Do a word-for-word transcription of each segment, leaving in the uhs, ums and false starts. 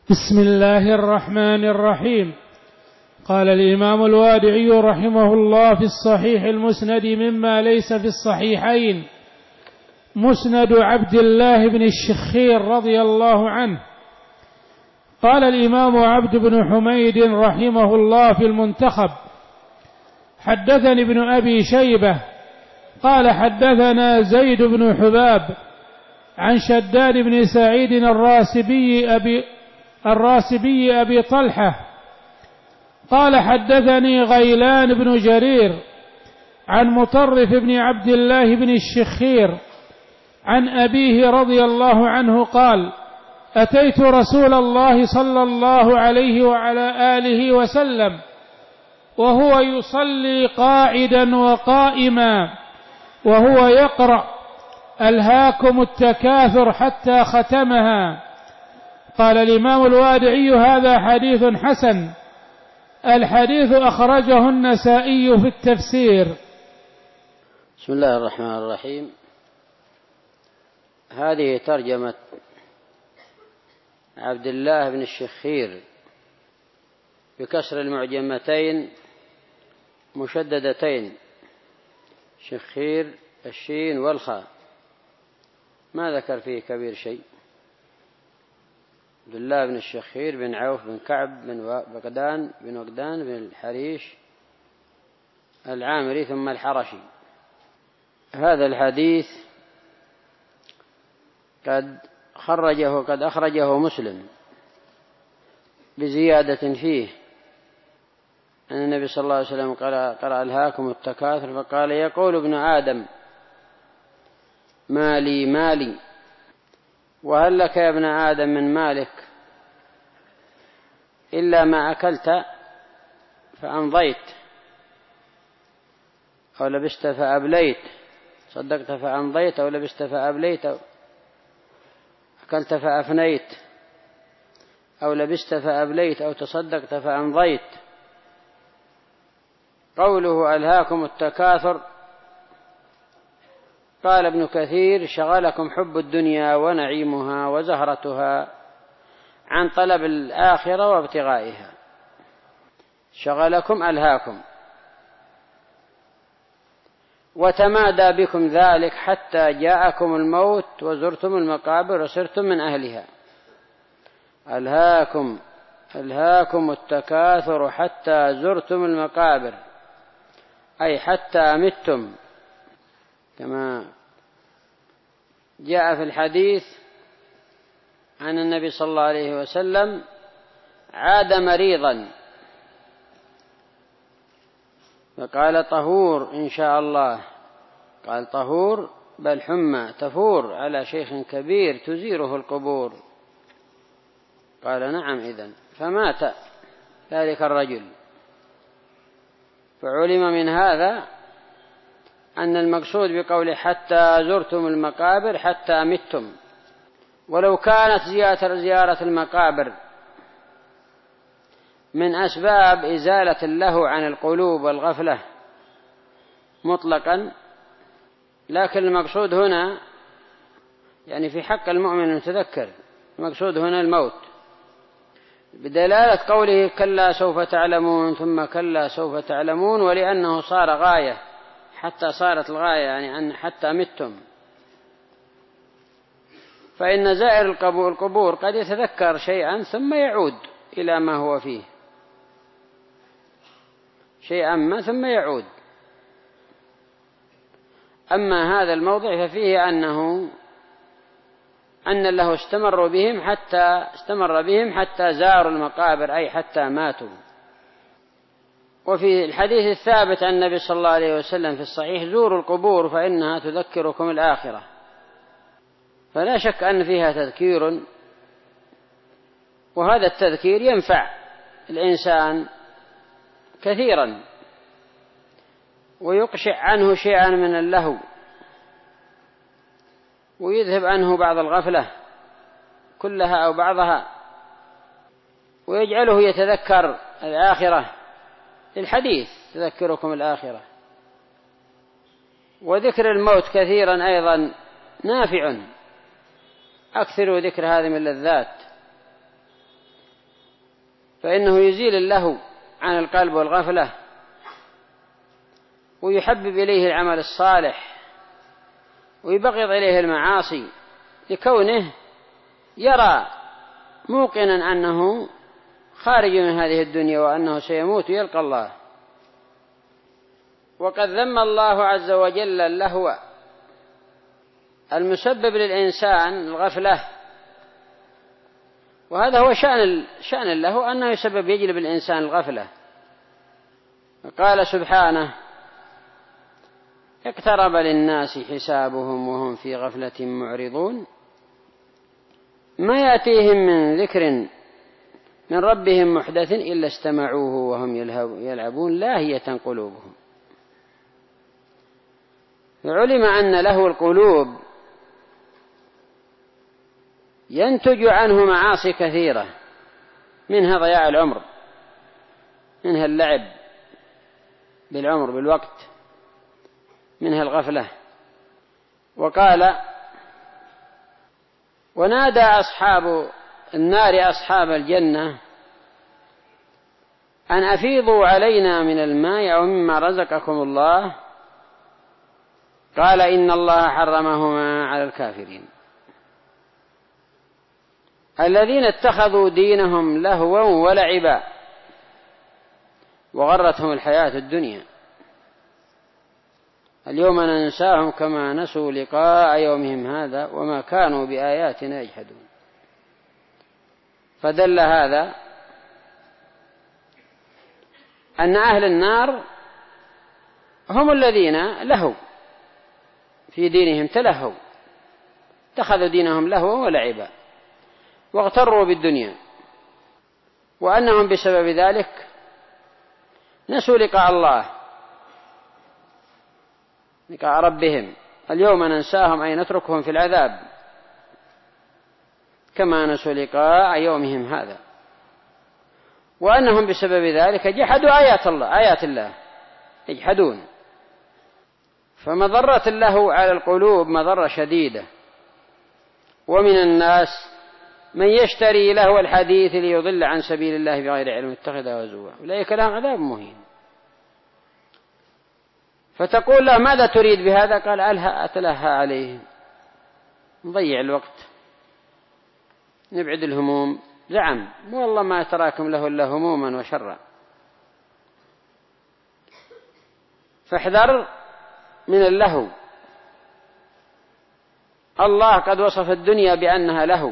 بسم الله الرحمن الرحيم. قال الإمام الوادعي رحمه الله في الصحيح المسند مما ليس في الصحيحين مسند عبد الله بن الشخير رضي الله عنه. قال الإمام عبد بن حميد رحمه الله في المنتخب: حدثني ابن أبي شيبة قال حدثنا زيد بن حباب عن شداد بن سعيد الراسبي أبي, الراسبي أبي طلحة قال حدثني غيلان بن جرير عن مطرف بن عبد الله بن الشخير عن أبيه رضي الله عنه قال: أتيت رسول الله صلى الله عليه وعلى آله وسلم وهو يصلي قاعدا وقائما وهو يقرأ: ألهاكم التكاثر حتى ختمها. قال الإمام الوادعي: هذا حديث حسن. الحديث أخرجه النسائي في التفسير. بسم الله الرحمن الرحيم. هذه ترجمة عبد الله بن الشخير بكسر المعجمتين مشددتين، شخير الشين والخاء، ما ذكر فيه كبير شيء. عبد الله بن الشخير بن عوف بن كعب بن وقدان بن وقدان بن الحريش العامري ثم الحرشي. هذا الحديث قد خرجه قد أخرجه مسلم بزيادة فيه أن النبي صلى الله عليه وسلم قرأ ألهاكم التكاثر فقال: يقول ابن آدم مالي مالي، وهل لك يا ابن آدم من مالك إلا ما أكلت فأمضيت، أو لبست فأبليت، صدقت فأمضيت، أو لبست فأبليت، أو أكلت فأفنيت، أو لبست فأبليت، أو تصدقت فأمضيت. قوله ألهاكم التكاثر، قال ابن كثير: شغلكم حب الدنيا ونعيمها وزهرتها عن طلب الآخرة وابتغائها. شغلكم ألهاكم، وتمادى بكم ذلك حتى جاءكم الموت وزرتم المقابر وصرتم من أهلها. ألهاكم ألهاكم التكاثر حتى زرتم المقابر، أي حتى متم، كما جاء في الحديث عن النبي صلى الله عليه وسلم: عاد مريضا فقال: طهور إن شاء الله. قال: طهور؟ بل حمى تفور على شيخ كبير تزيره القبور. قال: نعم إذن. فمات ذلك الرجل. فعلم من هذا أن المقصود بقوله حتى زرتم المقابر حتى متم. ولو كانت زيارة المقابر من أسباب إزالة اللهو عن القلوب والغفلة مطلقا، لكن المقصود هنا يعني في حق المؤمن المتذكر، المقصود هنا الموت، بدلالة قوله: كلا سوف تعلمون ثم كلا سوف تعلمون، ولأنه صار غاية، حتى صارت الغاية يعني أن حتى متم. فإن زائر القبور قد يتذكر شيئا ثم يعود إلى ما هو فيه، شيئا ما ثم يعود. أما هذا الموضع ففيه أنه أن الله استمر بهم حتى استمر بهم حتى زاروا المقابر، أي حتى ماتوا. وفي الحديث الثابت عن النبي صلى الله عليه وسلم في الصحيح: زوروا القبور فإنها تذكركم الآخرة. فلا شك أن فيها تذكير، وهذا التذكير ينفع الإنسان كثيرا ويقشع عنه شيئا من اللهو ويذهب عنه بعض الغفلة كلها أو بعضها، ويجعله يتذكر الآخرة. الحديث تذكركم الآخرة. وذكر الموت كثيرا أيضا نافع. أكثروا ذكر هذه من اللذات، فإنه يزيل اللهو عن القلب والغفلة، ويحبب إليه العمل الصالح، ويبغض إليه المعاصي، لكونه يرى موقنا أنه خارج من هذه الدنيا وأنه سيموت ويلقى الله. وقد ذم الله عز وجل اللهو المسبب للإنسان الغفلة، وهذا هو شأن شأن اللهو، أنه يسبب يجلب الإنسان الغفلة. قال سبحانه: اقترب للناس حسابهم وهم في غفلة معرضون، ما يأتيهم من ذكر من ربهم محدث إلا استمعوه وهم يلعبون لاهية قلوبهم. علم أن لهو القلوب ينتج عنه معاصي كثيرة، منها ضياع العمر، منها اللعب بالعمر بالوقت، منها الغفلة. وقال: ونادى أصحاب النار أصحاب الجنة أن أفيضوا علينا من الماء أو مما رزقكم الله، قال: إن الله حرمهما على الكافرين الذين اتخذوا دينهم لهوا ولعبا وغرتهم الحياة الدنيا، اليوم ننساهم كما نسوا لقاء يومهم هذا وما كانوا بآياتنا يجحدون. فدل هذا أن أهل النار هم الذين لهوا في دينهم، تلهوا، اتخذوا دينهم لهوا ولعبا واغتروا بالدنيا، وأنهم بسبب ذلك نسوا لقاء الله، لقاء ربهم. اليوم ننساهم أي نتركهم في العذاب كما نسوا لقاء يومهم هذا، وأنهم بسبب ذلك جحدوا آيات الله، آيات الله يجحدون. فمضرة اللهو على القلوب مضرة شديدة. ومن الناس من يشتري لهو الحديث ليضل عن سبيل الله بغير علم اتخذها هزوا، أولئك لهم عذاب مهين. فتقول له: ماذا تريد بهذا؟ قال: ألهى أتلهى عليهم، نضيع الوقت، نبعد الهموم. زعم: والله ما تراكم له إلا هموما وشرا. فاحذر من اللهو. الله قد وصف الدنيا بأنها لهو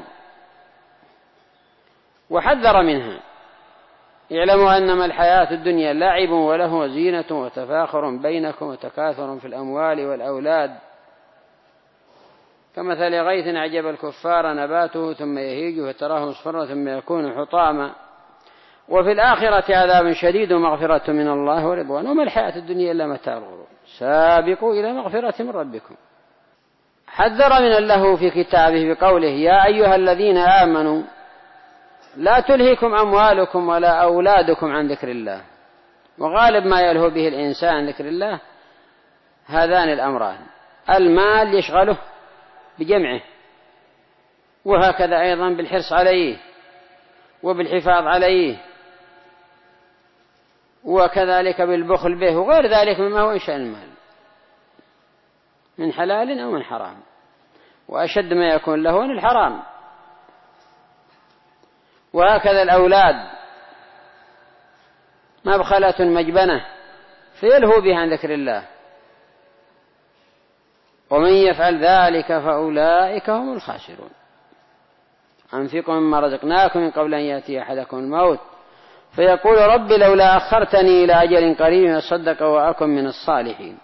وحذر منها. اعلموا أنما الحياة الدنيا لعب وله وزينة وتفاخر بينكم وتكاثر في الأموال والأولاد كمثل غيث أعجب الكفار نباته ثم يهيج فتراه مصفرا ثم يكون حطاما وفي الآخرة عذاب شديد ومغفرة من الله ورضوان وما الحياة الدنيا إلا متاع الغرور سابقوا إلى مغفرة من ربكم. حذر من اللهو في كتابه بقوله: يا أيها الذين آمنوا لا تلهكم أموالكم ولا أولادكم عن ذكر الله. وغالب ما يلهو به الإنسان عن ذكر الله هذان الأمران: المال يشغله بجمعه، وهكذا أيضا بالحرص عليه وبالحفاظ عليه، وكذلك بالبخل به، وغير ذلك مما هو إن شاء المال من حلال أو من حرام. وأشد ما يكون له الحرام. وهكذا الأولاد مبخلة مجبنة فيلهو بها عن ذكر الله، ومن يفعل ذلك فأولئك هم الخاسرون. أنفقوا مما رزقناكم من قبل أن يأتي أحدكم الموت فيقول: رب لولا أخرتني إلى أجل قريب أصدق وأكن من الصالحين.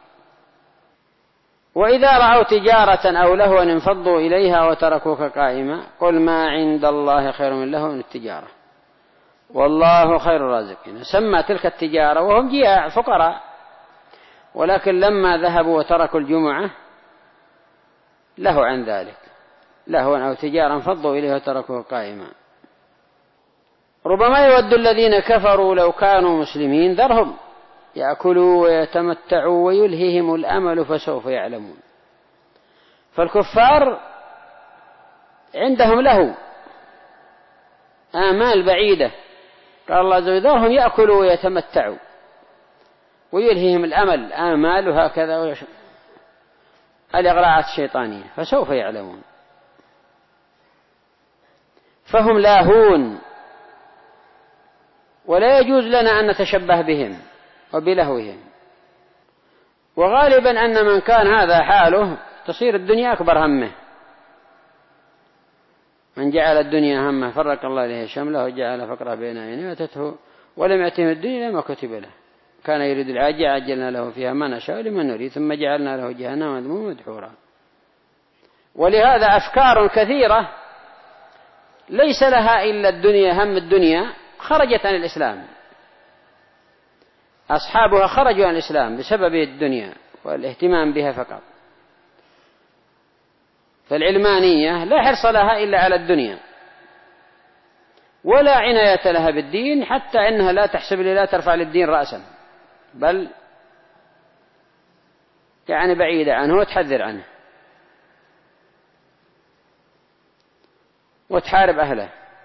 وإذا رأوا تجارة أو لهوا انفضوا إليها وتركوك قائما قل ما عند الله خير من لهو من التجارة والله خير الرازقين. سمى تلك التجارة وهم جياع فقراء، ولكن لما ذهبوا وتركوا الجمعة لهوا عن ذلك، لهوا أو تجارة انفضوا إليها وتركوك قائما. ربما يود الذين كفروا لو كانوا مسلمين ذرهم يأكلوا ويتمتعوا ويلهيهم الأمل فسوف يعلمون. فالكفار عندهم له آمال بعيدة قال الله عز وجل ذرهم يأكلوا ويتمتعوا ويلهيهم الأمل آمال وهكذا الإغراءات الشيطانية فسوف يعلمون. فهم لاهون ولا يجوز لنا أن نتشبه بهم وبلهوهم. وغالبا أن من كان هذا حاله تصير الدنيا أكبر همه. من جعل الدنيا همه فرق الله عليه شمله وجعل فقره بين عينيه وتته ولم يأته الدنيا لما كتب له كان يريد العاجل عجلنا له فيها ما نشاء لمن نريد ثم جعلنا له جهنم مذموما مدحورا. ولهذا أفكار كثيرة ليس لها إلا الدنيا هم الدنيا خرجت عن الإسلام. أصحابها خرجوا عن الإسلام بسبب الدنيا والاهتمام بها فقط. فالعلمانية لا حرص لها إلا على الدنيا ولا عناية لها بالدين حتى إنها لا تحسب لا ترفع للدين رأسا بل يعني بعيدة عنه وتحذر عنه وتحارب أهله.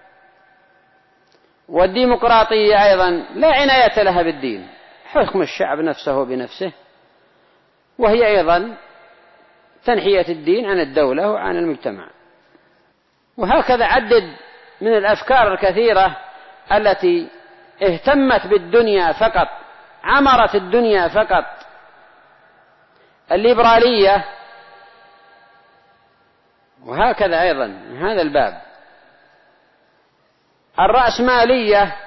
والديمقراطية أيضا لا عناية لها بالدين حكم الشعب نفسه بنفسه وهي أيضا تنحية الدين عن الدولة وعن المجتمع. وهكذا عدد من الأفكار الكثيرة التي اهتمت بالدنيا فقط عمرت الدنيا فقط. الليبرالية وهكذا أيضا من هذا الباب. الرأسمالية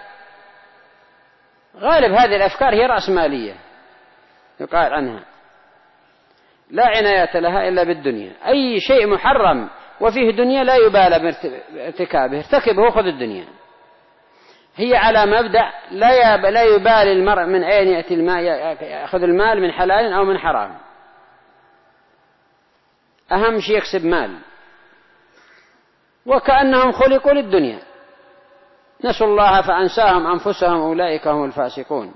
غالب هذه الأفكار هي رأسمالية يقال عنها لا عناية لها إلا بالدنيا. أي شيء محرم وفيه دنيا لا يبالى بارتكابه ارتكبه خذ الدنيا. هي على مبدأ لا يبالي المرء من أين يأتي المال يأخذ المال من حلال أو من حرام أهم شيء يكسب مال. وكأنهم خلقوا للدنيا نسوا الله فأنساهم أنفسهم أولئك هم الفاسقون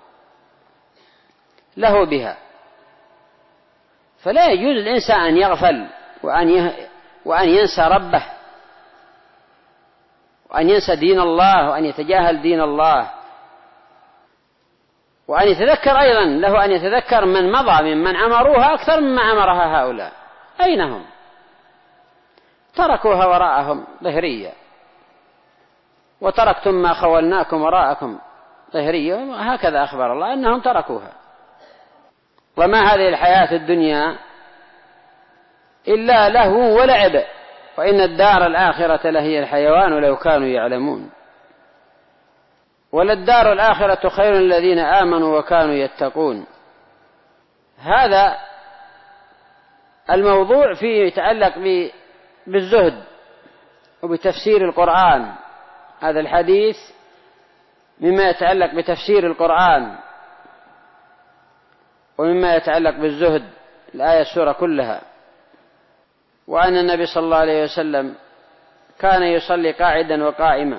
له بها. فلا يجوز الإنسان أن يغفل وأن وأن ينسى ربه وأن ينسى دين الله وأن يتجاهل دين الله. وأن يتذكر أيضا له أن يتذكر من مضى ممن عمروها أكثر مما عمرها هؤلاء. أين هم؟ تركوها وراءهم ظهرية وتركتم ما خولناكم وراءكم ظهرية. هكذا أخبر الله أنهم تركوها. وما هذه الحياة الدنيا إلا لهو ولعب وإن الدار الآخرة لهي الحيوان لو كانوا يعلمون. وللدار الآخرة خير الذين آمنوا وكانوا يتقون. هذا الموضوع فيه يتعلق بالزهد وبتفسير القرآن. هذا الحديث مما يتعلق بتفسير القرآن ومما يتعلق بالزهد الآية السورة كلها. وأن النبي صلى الله عليه وسلم كان يصلي قاعدا وقائما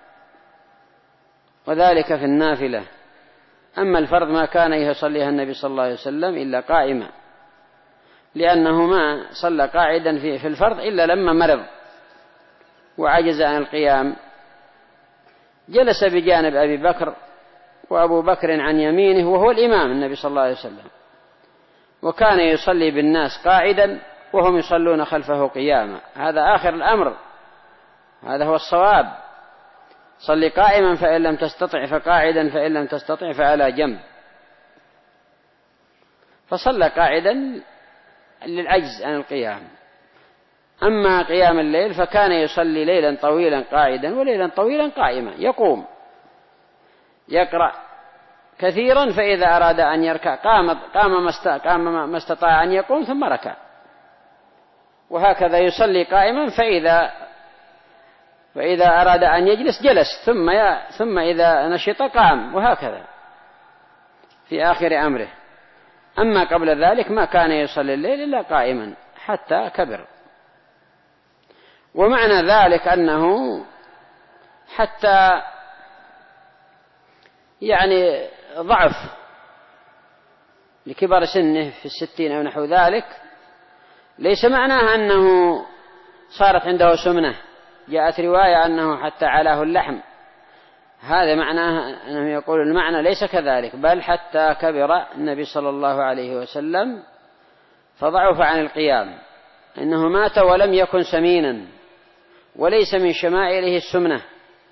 وذلك في النافلة. أما الفرض ما كان يصليها النبي صلى الله عليه وسلم إلا قائما لأنه ما صلى قاعدا في الفرض إلا لما مرض وعجز عن القيام جلس بجانب أبي بكر وأبو بكر عن يمينه وهو الإمام النبي صلى الله عليه وسلم وكان يصلي بالناس قاعدا وهم يصلون خلفه قياما. هذا آخر الأمر هذا هو الصواب. صلي قائما فإن لم تستطع فقاعدا فإن لم تستطع فعلى جنب. فصلى قاعدا للعجز عن القيام. أما قيام الليل فكان يصلي ليلا طويلا قاعدا وليلا طويلا قائما يقوم يقرأ كثيرا فإذا أراد أن يركع قام قام ما استطاع أن يقوم ثم ركع. وهكذا يصلي قائما فإذا فإذا أراد أن يجلس جلس ثم ثم إذا نشط قام وهكذا في آخر أمره. أما قبل ذلك ما كان يصلي الليل إلا قائما حتى كبر. ومعنى ذلك أنه حتى يعني ضعف لكبر سنه في الستين أو نحو ذلك ليس معناه أنه صارت عنده سمنة. جاءت رواية أنه حتى علاه اللحم هذا معناه أنه يقول المعنى ليس كذلك، بل حتى كبر النبي صلى الله عليه وسلم فضعف عن القيام، إنه مات ولم يكن سمينا، وليس من شمائله السمنة.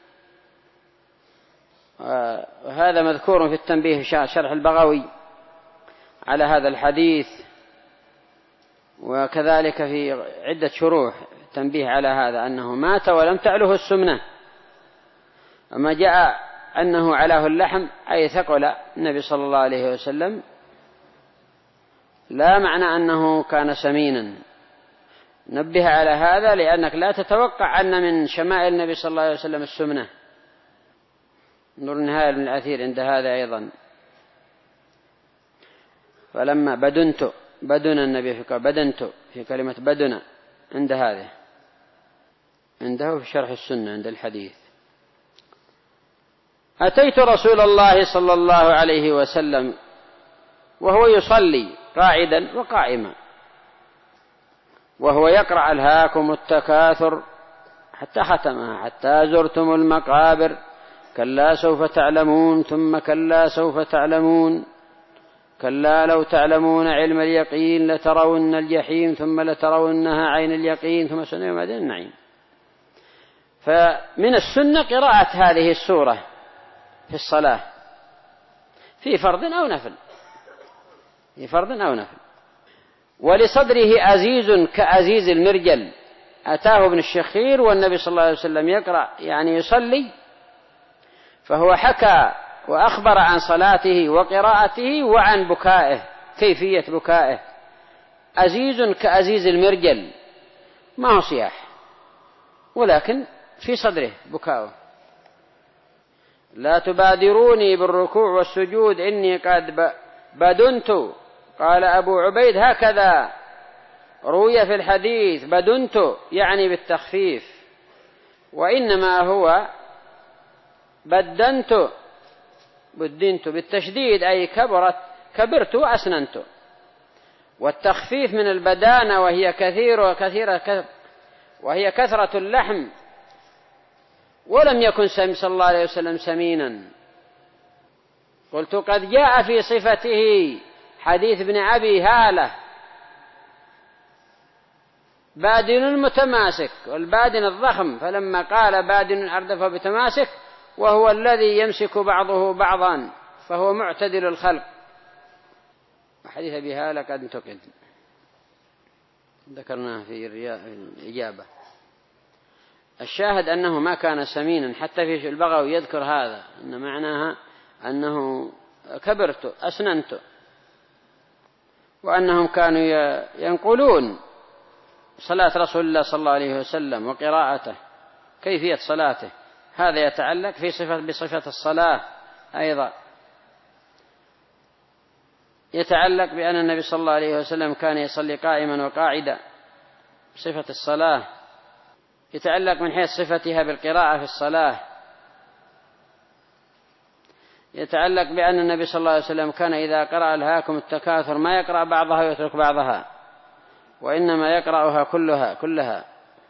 وهذا مذكور في التنبيه شرح البغوي على هذا الحديث، وكذلك في عدة شروح تنبيه على هذا أنه مات ولم تعله السمنة. أما جاء أنه علاه اللحم أي ثقل النبي صلى الله عليه وسلم، لا معنى أنه كان سمينا. نبه على هذا لأنك لا تتوقع أن من شمائل النبي صلى الله عليه وسلم السمنة. نور النهاية من الأثير عند هذا أيضا. فلما بدنت بدن النبي في بدنت في كلمة بدن عند هذا، عنده في شرح السنة عند الحديث. أتيت رسول الله صلى الله عليه وسلم وهو يصلي قاعدا وقائما، وهو يقرأ ألهاكم التكاثر حتى ختمها حتى زرتم المقابر، كلا سوف تعلمون ثم كلا سوف تعلمون، كلا لو تعلمون علم اليقين لترون الجحيم ثم لترونها عين اليقين ثم سنة يوم بعدين النعيم. فمن السنة قراءة هذه السورة في الصلاة في فرض أو نفل، في فرض أو نفل. ولصدره أزيز كأزيز المرجل، أتاه ابن الشخير والنبي صلى الله عليه وسلم يقرأ يعني يصلي، فهو حكى وأخبر عن صلاته وقراءته وعن بكائه، كيفية بكائه. أزيز كأزيز المرجل، ما هو صياح ولكن في صدره بكاؤه. لا تبادروني بالركوع والسجود إني قد بدنت، قال أبو عبيد هكذا روي في الحديث، بدنت يعني بالتخفيف، وإنما هو بدنت بدنت بالتشديد أي كبرت كبرت وأسننت. والتخفيف من البدانة وهي كثير وكثيرة وهي كثرة اللحم، ولم يكن صلى الله عليه وسلم سمينا. قلت قد جاء في صفته حديث ابن أبي هالة بادن متماسك، والبادن الضخم، فلما قال بادن أردف بتماسك وهو الذي يمسك بعضه بعضا فهو معتدل الخلق. حديث أبي هالة قد انتقد ذكرناه في الإجابة. الشاهد أنه ما كان سمينا، حتى في البغوي يذكر هذا أن معناها أنه كبرت أسننت، وأنهم كانوا ينقلون صلاة رسول الله صلى الله عليه وسلم وقراءته كيفية صلاته. هذا يتعلق في صفة بصفة الصلاة، أيضا يتعلق بأن النبي صلى الله عليه وسلم كان يصلي قائما وقاعدا صفة الصلاة، يتعلق من حيث صفتها بالقراءة في الصلاة، يتعلق بأن النبي صلى الله عليه وسلم كان إذا قرأ ألهاكم التكاثر ما يقرأ بعضها ويترك بعضها، وإنما يقرأها كلها كلها.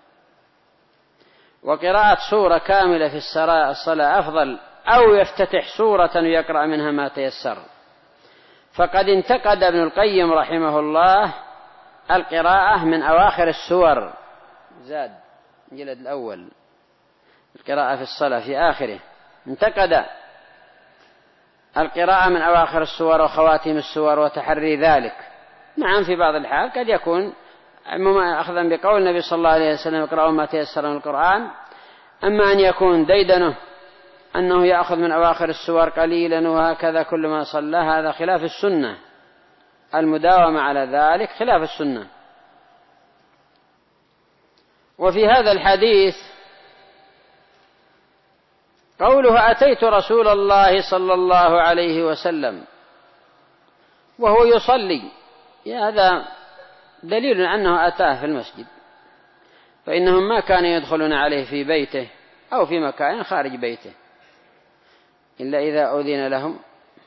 وقراءة سورة كاملة في الصلاة أفضل، أو يفتتح سورة ويقرأ منها ما تيسر. فقد انتقد ابن القيم رحمه الله القراءة من أواخر السور، زاد الجلد الأول، القراءة في الصلاة في آخره، انتقد القراءة من أواخر السور وخواتيم السور وتحري ذلك. نعم في بعض الحال قد يكون أخذا بقول النبي صلى الله عليه وسلم اقرأوا ما تيسر من القرآن، أما أن يكون ديدنه أنه يأخذ من أواخر السور قليلا وهكذا كل ما صلى، هذا خلاف السنة. المداومة على ذلك خلاف السنة. وفي هذا الحديث قوله أتيت رسول الله صلى الله عليه وسلم وهو يصلي، هذا دليل أنه أتاه في المسجد، فإنهم ما كانوا يدخلون عليه في بيته أو في مكان خارج بيته إلا إذا أذن لهم،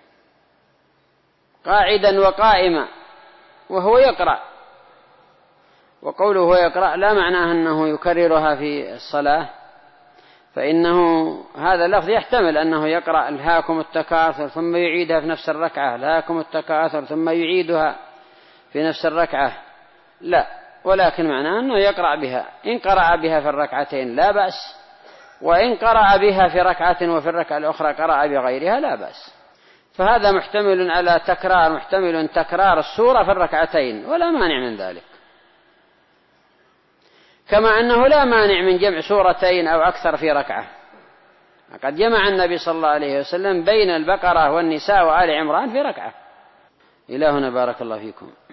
قاعدا وقائما وهو يقرأ. وقوله هو يقرأ لا معناه أنه يكررها في الصلاة، فإنه هذا اللفظ يحتمل أنه يقرأ ألهاكم التكاثر ثم يعيدها في نفس الركعة، ألهاكم التكاثر ثم يعيدها في نفس الركعة، لا، ولكن معناه أنه يقرأ بها. إن قرأ بها في الركعتين لا بأس، وإن قرأ بها في ركعة وفي الركعة الأخرى قرأ بغيرها لا بأس. فهذا محتمل على تكرار، محتمل تكرار السورة في الركعتين ولا مانع من ذلك، كما أنه لا مانع من جمع سورتين أو أكثر في ركعة. قد جمع النبي صلى الله عليه وسلم بين البقرة والنساء وآل عمران في ركعة. إلى هنا بارك الله فيكم.